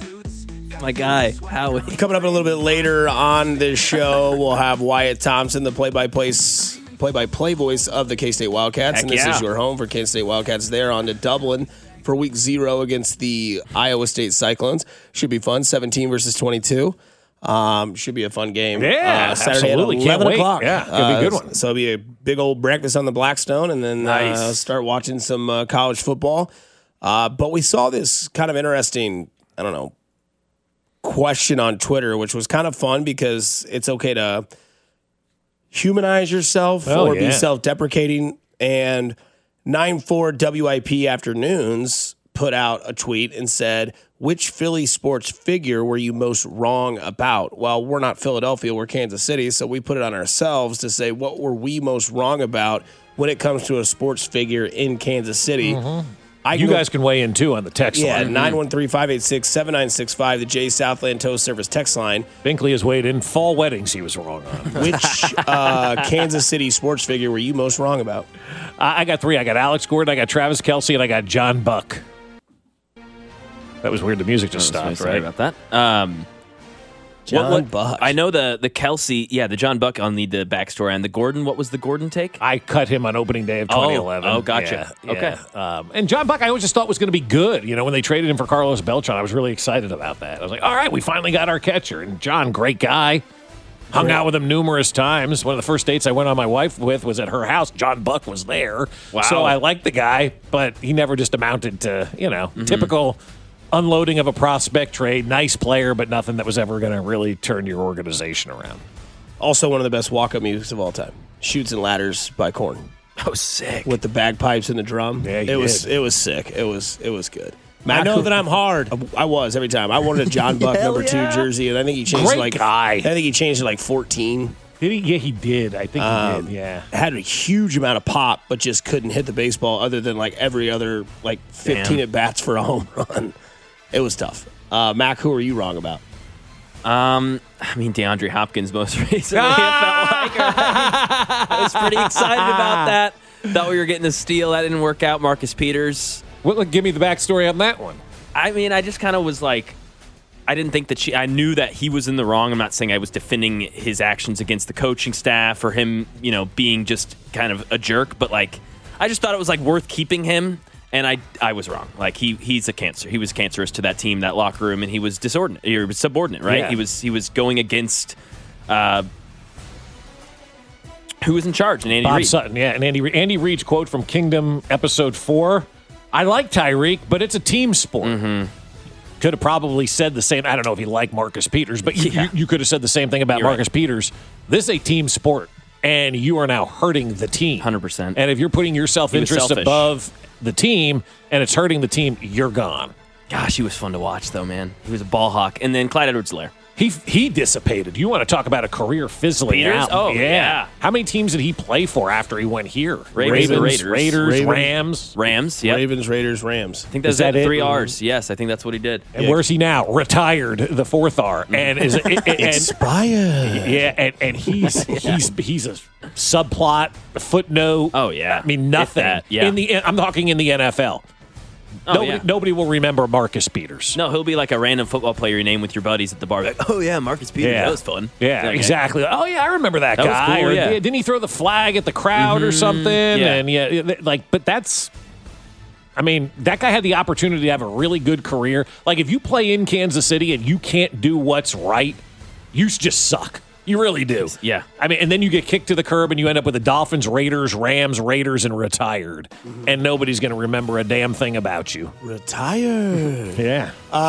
My guy, Howie. Coming up a little bit later on this show, we'll have Wyatt Thompson, the play-by-play voice of the K-State Wildcats. Heck and this yeah. is your home for Kansas State Wildcats. They're on to Dublin for week 0 against the Iowa State Cyclones. Should be fun, 17 versus 22. Should be a fun game. Yeah, Saturday absolutely. at Can't 11 wait. o'clock. Yeah, it'll be a good one. So it'll be a big old breakfast on the Blackstone, and then start watching some college football. But we saw this kind of interesting, I don't know, question on Twitter, which was kind of fun because it's okay to humanize yourself or be self-deprecating. And 94 WIP Afternoons put out a tweet and said, which Philly sports figure were you most wrong about? Well, we're not Philadelphia, we're Kansas City, so we put it on ourselves to say, what were we most wrong about when it comes to a sports figure in Kansas City? You guys can weigh in, too, on the text line. 913-586-7965, the J Southland Tow Service text line. Binkley has weighed in. Fall weddings he was wrong on. Which Kansas City sports figure were you most wrong about? I got 3. I got Alex Gordon, I got Travis Kelce, and I got John Buck. That was weird. The music just stopped, Sorry right? about that. John Buck. I know the Kelce, the John Buck on the backstory. And the Gordon, what was the Gordon take? I cut him on opening day of 2011. Oh, gotcha. Yeah, okay. yeah. And John Buck, I always just thought was going to be good. You know, when they traded him for Carlos Beltran, I was really excited about that. I was like, all right, we finally got our catcher. And John, great guy. Hung out with him numerous times. One of the first dates I went on my wife with was at her house. John Buck was there. Wow. So I liked the guy, but he never just amounted to, typical unloading of a prospect trade. Nice player, but nothing that was ever going to really turn your organization around. Also one of the best walk-up musics of all time. Shoots and Ladders by Korn. Oh, sick. With the bagpipes and the drum. Yeah, it was sick. It was good. I know that I'm hard. I was every time. I wanted a John Buck number 2 jersey, and I think he changed Great guy. I think he changed to 14. Did he? Yeah, he did. I think he did, yeah. Had a huge amount of pop, but just couldn't hit the baseball other than every other 15 at-bats for a home run. It was tough. Mac, who are you wrong about? DeAndre Hopkins most recently, it felt like. I was pretty excited about that. Thought we were getting a steal. That didn't work out. Marcus Peters. Well, give me the backstory on that one. I just kind of was like, I didn't think that I knew that he was in the wrong. I'm not saying I was defending his actions against the coaching staff or him, being just kind of a jerk, but like I just thought it was like worth keeping him, and I was wrong. Like he's a cancer. He was cancerous to that team, that locker room, and he was subordinate, right? Yeah. He was going against who was in charge? And Andy Bob Reid. Sutton, yeah, and Andy Reid's quote from Kingdom episode 4. I like Tyreek, but it's a team sport. Mm-hmm. Could have probably said the same. I don't know if you like Marcus Peters, but you could have said the same thing about Marcus Peters. This is a team sport, and you are now hurting the team. 100%. And if you're putting your self-interest above the team and it's hurting the team, you're gone. Gosh, he was fun to watch, though, man. He was a ball hawk. And then Clyde Edwards-Helaire. He dissipated. You want to talk about a career fizzling Peters? out? Oh, yeah. How many teams did he play for after he went here? Raiders, Rams. Yep. Ravens, Raiders, Rams. I think that's that 3 it? R's. Yes, I think that's what he did. And where's he now? Retired, the 4th R, and is expired. Yeah, and he's a subplot, a footnote. Oh yeah, I mean nothing. I'm talking in the NFL. Nobody will remember Marcus Peters. No, he'll be like a random football player you name with your buddies at the bar. Like, oh yeah, Marcus Peters. That was fun. Yeah, exactly. Oh yeah, I remember that guy. Was cool, yeah. Didn't he throw the flag at the crowd or something? Yeah. And but that's. I mean, that guy had the opportunity to have a really good career. Like, if you play in Kansas City and you can't do what's right, you just suck. You really do. Yeah. I mean, and then you get kicked to the curb and you end up with the Dolphins, Raiders, Rams, Raiders, and retired. Mm-hmm. And nobody's going to remember a damn thing about you. Retired. Yeah.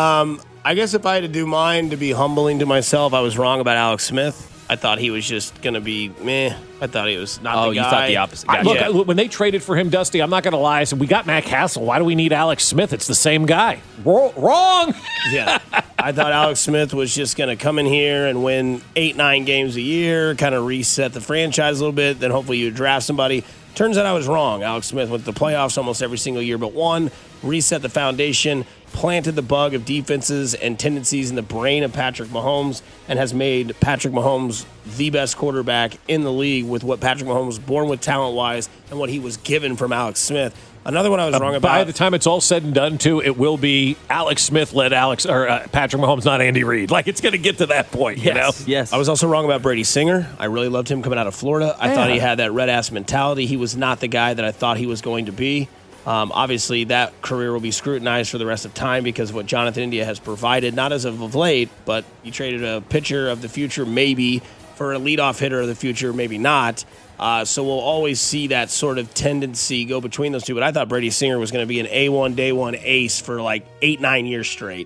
I guess if I had to do mine to be humbling to myself, I was wrong about Alex Smith. I thought he was just going to be meh. I thought he was not the guy. You thought the opposite. Gotcha. Look, when they traded for him, Dusty, I'm not going to lie. I said, we got Matt Castle. Why do we need Alex Smith? It's the same guy. Wrong. Yeah. I thought Alex Smith was just going to come in here and win 8-9 games a year, kind of reset the franchise a little bit, then hopefully you draft somebody. Turns out I was wrong. Alex Smith went to the playoffs almost every single year but one, reset the foundation, planted the bug of defenses and tendencies in the brain of Patrick Mahomes, and has made Patrick Mahomes the best quarterback in the league with what Patrick Mahomes was born with talent-wise and what he was given from Alex Smith. Another one I was wrong about. By the time it's all said and done, too, it will be Alex Smith led Patrick Mahomes, not Andy Reid. Like, it's going to get to that point, you know? Yes. I was also wrong about Brady Singer. I really loved him coming out of Florida. I thought he had that red-ass mentality. He was not the guy that I thought he was going to be. Obviously, that career will be scrutinized for the rest of time because of what Jonathan India has provided, not as of late, but you traded a pitcher of the future maybe for a leadoff hitter of the future, maybe not. So we'll always see that sort of tendency go between those two. But I thought Brady Singer was going to be an A1, day one ace for like 8-9 years straight.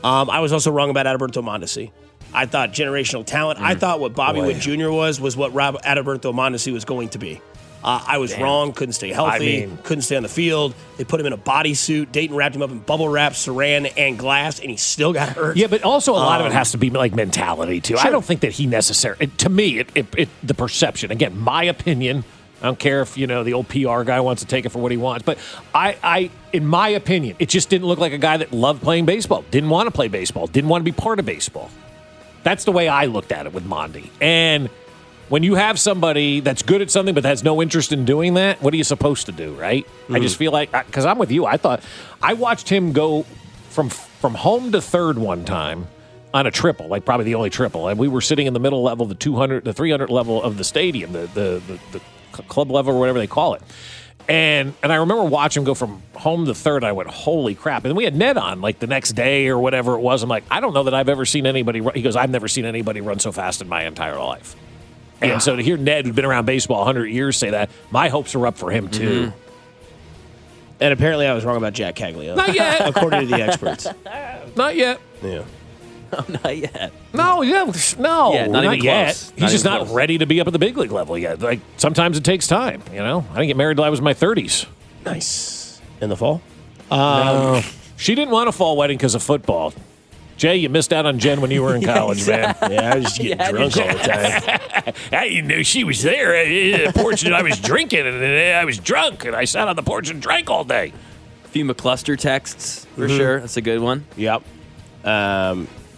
I was also wrong about Adalberto Mondesi. I thought generational talent. I thought what Bobby Witt Jr. was what Adalberto Mondesi was going to be. I was wrong. Couldn't stay healthy. Couldn't stay on the field. They put him in a bodysuit. Dayton wrapped him up in bubble wrap, saran, and glass, and he still got hurt. Yeah, but also a lot of it has to be like mentality, too. Sure. I don't think that he necessarily, to me, the perception, again, my opinion, I don't care if, the old PR guy wants to take it for what he wants, but I in my opinion, it just didn't look like a guy that loved playing baseball, didn't want to play baseball, didn't want to be part of baseball. That's the way I looked at it with Mondi. And when you have somebody that's good at something but has no interest in doing that, what are you supposed to do, right? Mm-hmm. I just feel like, because I'm with you, I watched him go from home to third one time on a triple, like probably the only triple, and we were sitting in the middle level, the 300 level of the stadium, the club level or whatever they call it. And I remember watching him go from home to third. I went, holy crap. And we had Ned on like the next day or whatever it was. I'm like, I don't know that I've ever seen anybody run. He goes, I've never seen anybody run so fast in my entire life. And so to hear Ned, who's been around baseball 100 years, say that, my hopes are up for him, too. Mm-hmm. And apparently I was wrong about Jack Caglianone. Not yet. According to the experts. Not yet. Yeah. Oh, not yet. No, not even yet. close. He's just not ready to be up at the big league level yet. Like, sometimes it takes time, I didn't get married till I was in my 30s. Nice. In the fall? No. She didn't want a fall wedding because of football. Jay, you missed out on Jen when you were in college, man. Yeah, I was just getting drunk all the time. I didn't know she was there at the porch, and I was drinking, and I was drunk, and I sat on the porch and drank all day. A few McCluster texts, for sure. That's a good one. Yep. I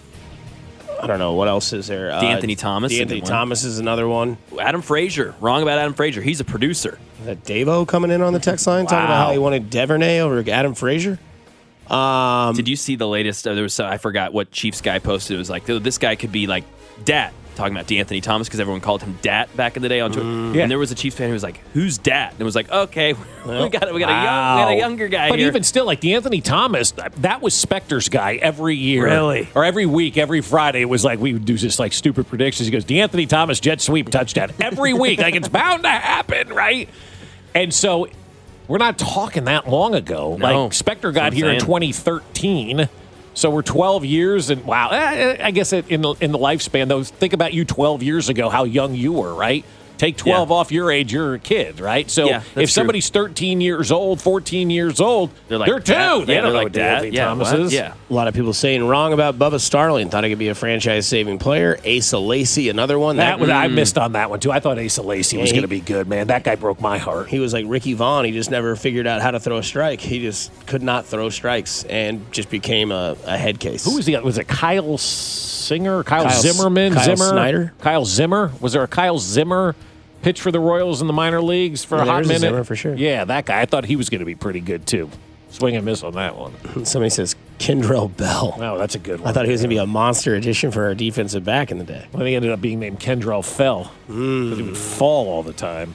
don't know. What else is there? D'Anthony Thomas. D'Anthony Thomas is another one. Adam Frazier. Wrong about Adam Frazier. He's a producer. Is that Davo coming in on the text line talking about how he wanted Devernay over Adam Frazier? Did you see the latest? There was I forgot what Chiefs guy posted. It was like, this guy could be like Dat, talking about DeAnthony Thomas because everyone called him Dat back in the day on Twitter. Yeah. And there was a Chiefs fan who was like, "Who's Dat?" And it was like, "Okay, we got a younger guy but here." But even still, like DeAnthony Thomas, that was Spector's guy every year, Really? or every week, every Friday. It was like we would do just like stupid predictions. He goes, DeAnthony Thomas jet sweep touchdown every week. Like it's bound to happen, right? And so we're not talking that long ago. No. Like Spector got here in 2013. So we're 12 years, and wow, I guess in the lifespan, though, think about you 12 years ago, how young you were, right? Take 12 off your age, you're a kid, right? So if somebody's 13 years old, 14 years old, they're two. They don't know what DeAnthony Thomas is. Yeah. A lot of people saying wrong about Bubba Starling. Thought he could be a franchise-saving player. Asa Lacy, another one. I missed on that one, too. I thought Asa Lacy was going to be good, man. That guy broke my heart. He was like Ricky Vaughn. He just never figured out how to throw a strike. He just could not throw strikes and just became a head case. Who was the other? Was it Kyle Singer? Kyle Zimmerman? Kyle Snyder? Kyle Zimmer? Was there a Kyle Zimmer pitch for the Royals in the minor leagues for a hot minute? Zimmer for sure. Yeah, that guy. I thought he was going to be pretty good, too. Swing and miss on that one. Somebody says Kendrell Bell. Oh, that's a good one. I thought he was going to be a monster addition for our defensive back in the day. Well, he ended up being named Kendrell Fell because he would fall all the time.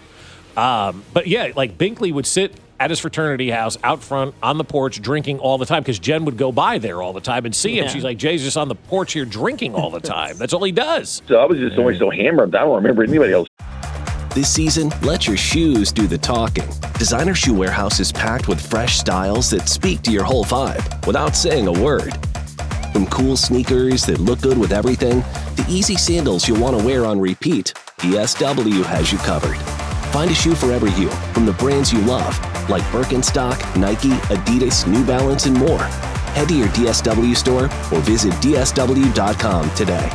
But yeah, like Binkley would sit at his fraternity house out front on the porch drinking all the time because Jen would go by there all the time and see him. Yeah. She's like, Jay's just on the porch here drinking all the time. That's all he does. So I was just always so hammered. I don't remember anybody else. This season, let your shoes do the talking. Designer Shoe Warehouse is packed with fresh styles that speak to your whole vibe without saying a word. From cool sneakers that look good with everything, to easy sandals you'll want to wear on repeat, DSW has you covered. Find a shoe for every you from the brands you love, like Birkenstock, Nike, Adidas, New Balance, and more. Head to your DSW store or visit DSW.com today.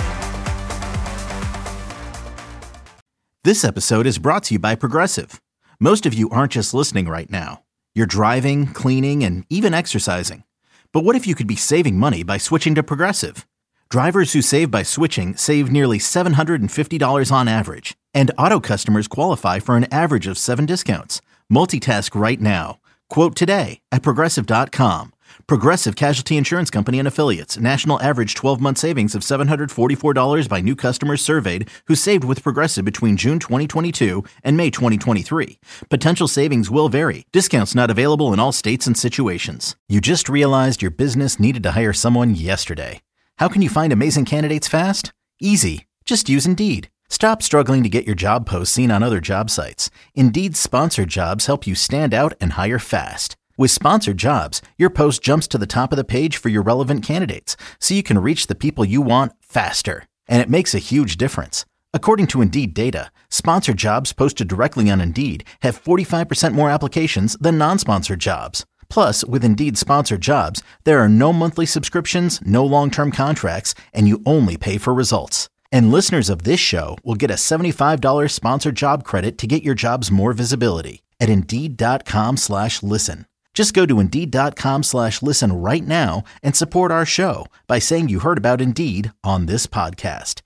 This episode is brought to you by Progressive. Most of you aren't just listening right now. You're driving, cleaning, and even exercising. But what if you could be saving money by switching to Progressive? Drivers who save by switching save nearly $750 on average. And auto customers qualify for an average of 7 discounts. Multitask right now. Quote today at Progressive.com. Progressive Casualty Insurance Company and Affiliates. National average 12-month savings of $744 by new customers surveyed who saved with Progressive between June 2022 and May 2023. Potential savings will vary. Discounts not available in all states and situations. You just realized your business needed to hire someone yesterday. How can you find amazing candidates fast? Easy. Just use Indeed. Stop struggling to get your job posts seen on other job sites. Indeed's sponsored jobs help you stand out and hire fast. With sponsored jobs, your post jumps to the top of the page for your relevant candidates, so you can reach the people you want faster. And it makes a huge difference. According to Indeed data, sponsored jobs posted directly on Indeed have 45% more applications than non-sponsored jobs. Plus, with Indeed sponsored jobs, there are no monthly subscriptions, no long-term contracts, and you only pay for results. And listeners of this show will get a $75 sponsored job credit to get your jobs more visibility at Indeed.com/listen. Just go to Indeed.com/listen right now and support our show by saying you heard about Indeed on this podcast.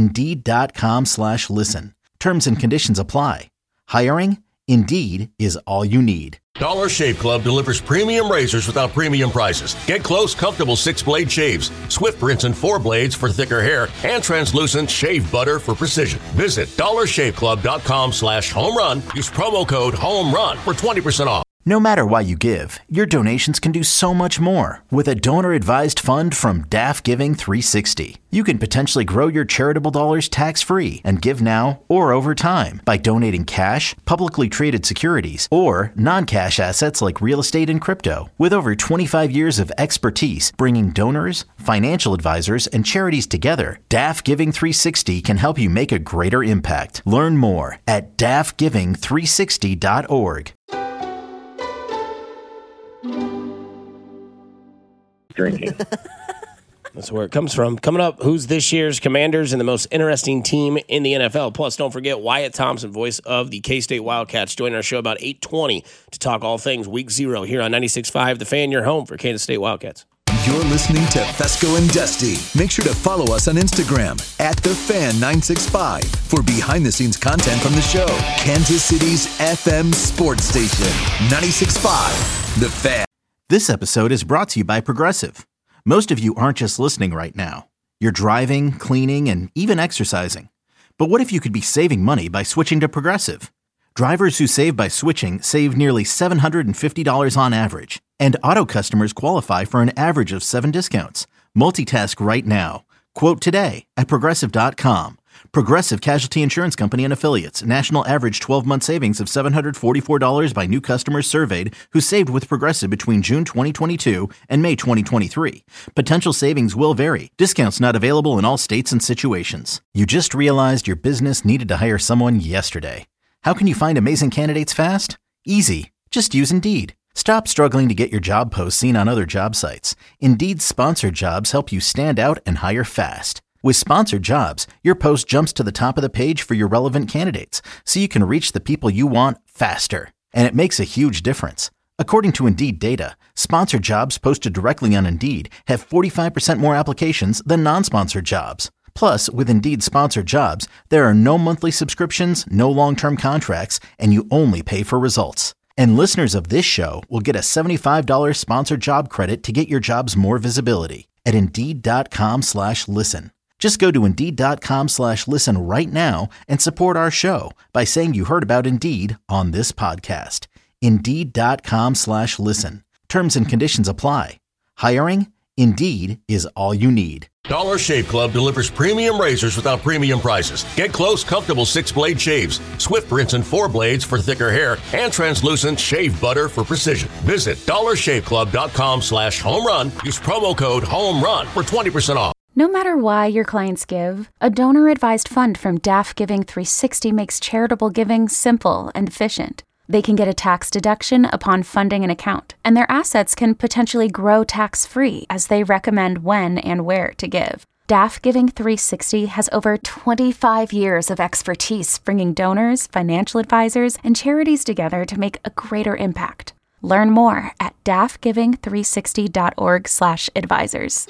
Indeed.com/listen. Terms and conditions apply. Hiring? Indeed is all you need. Dollar Shave Club delivers premium razors without premium prices. Get close, comfortable 6-blade shaves, Swift rinse and 4 blades for thicker hair, and translucent shave butter for precision. Visit dollarshaveclub.com/home-run. Use promo code HOME-RUN for 20% off. No matter why you give, your donations can do so much more with a donor-advised fund from DAF Giving 360. You can potentially grow your charitable dollars tax-free and give now or over time by donating cash, publicly traded securities, or non-cash assets like real estate and crypto. With over 25 years of expertise bringing donors, financial advisors, and charities together, DAF Giving 360 can help you make a greater impact. Learn more at dafgiving360.org. Drinking. That's where it comes from. Coming up, who's this year's Commanders and the most interesting team in the NFL? Plus, don't forget Wyatt Thompson, voice of the K-State Wildcats, joining our show about 8:20 to talk all things Week 0 here on 96.5 The Fan, your home for Kansas State Wildcats. You're listening to Fesco and Dusty. Make sure to follow us on Instagram @TheFan965 for behind-the-scenes content from the show. Kansas City's FM sports station, 96.5 The Fan. This episode is brought to you by Progressive. Most of you aren't just listening right now. You're driving, cleaning, and even exercising. But what if you could be saving money by switching to Progressive? Drivers who save by switching save nearly $750 on average, and auto customers qualify for an average of 7 discounts. Multitask right now. Quote today at Progressive.com. Progressive Casualty Insurance Company and Affiliates. National average 12-month savings of $744 by new customers surveyed who saved with Progressive between June 2022 and May 2023. Potential savings will vary. Discounts not available in all states and situations. You just realized your business needed to hire someone yesterday. How can you find amazing candidates fast? Easy. Just use Indeed. Stop struggling to get your job posts seen on other job sites. Indeed's sponsored jobs help you stand out and hire fast. With sponsored jobs, your post jumps to the top of the page for your relevant candidates, so you can reach the people you want faster. And it makes a huge difference. According to Indeed data, sponsored jobs posted directly on Indeed have 45% more applications than non-sponsored jobs. Plus, with Indeed sponsored jobs, there are no monthly subscriptions, no long-term contracts, and you only pay for results. And listeners of this show will get a $75 sponsored job credit to get your jobs more visibility at Indeed.com/listen. Just go to Indeed.com/listen right now and support our show by saying you heard about Indeed on this podcast. Indeed.com/listen. Terms and conditions apply. Hiring? Indeed is all you need. Dollar Shave Club delivers premium razors without premium prices. Get close, comfortable 6-blade shaves, Swift rinse and 4 blades for thicker hair, and translucent shave butter for precision. Visit dollarshaveclub.com/home-run. Use promo code HOME-RUN for 20% off. No matter why your clients give, a donor-advised fund from DAF Giving 360 makes charitable giving simple and efficient. They can get a tax deduction upon funding an account, and their assets can potentially grow tax-free as they recommend when and where to give. DAF Giving 360 has over 25 years of expertise bringing donors, financial advisors, and charities together to make a greater impact. Learn more at dafgiving360.org/advisors.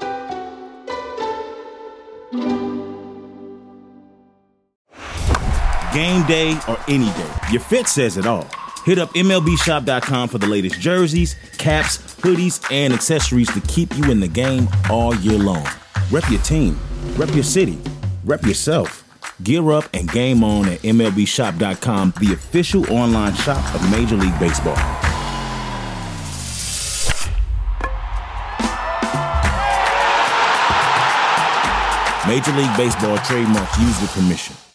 Game day or any day, your fit says it all. Hit up MLBshop.com for the latest jerseys, caps, hoodies, and accessories to keep you in the game all year long. Rep your team, rep your city, rep yourself. Gear up and game on at MLBshop.com, the official online shop of Major League Baseball. Major League Baseball trademarks used with permission.